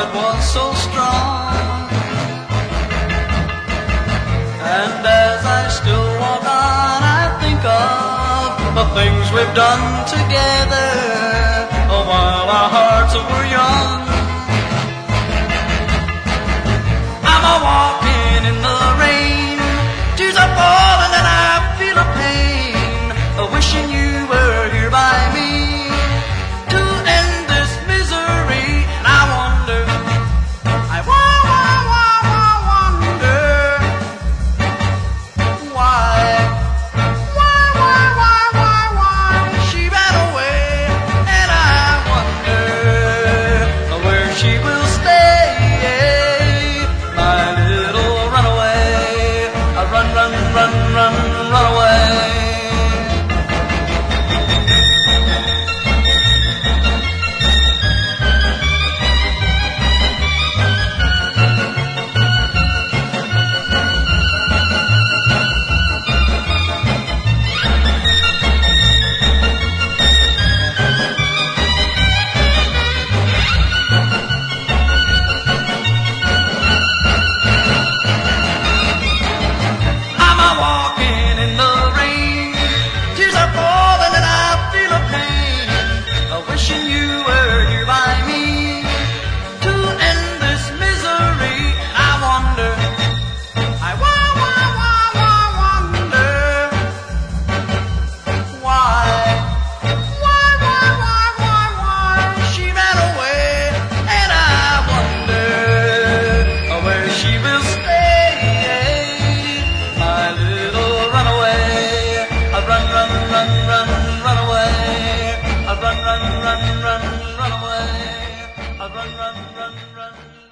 love was so strong. And as I still walk on, I think of the things we've done together, while our hearts were young. I'm a walking in the rain, tears are falling and I feel a pain, wishing you were here by me to end this misery. And I wonder, I wonder why she ran away, and I wonder where she will stay, my little runaway. Run, run, run, run, run away. Wishing you were here by me to end this misery. I wonder, I wonder why she ran away, and I wonder where she will stay, my little runaway. Run, run, run, run, run away. Run, run, run, run, run away. Run, run, run, run.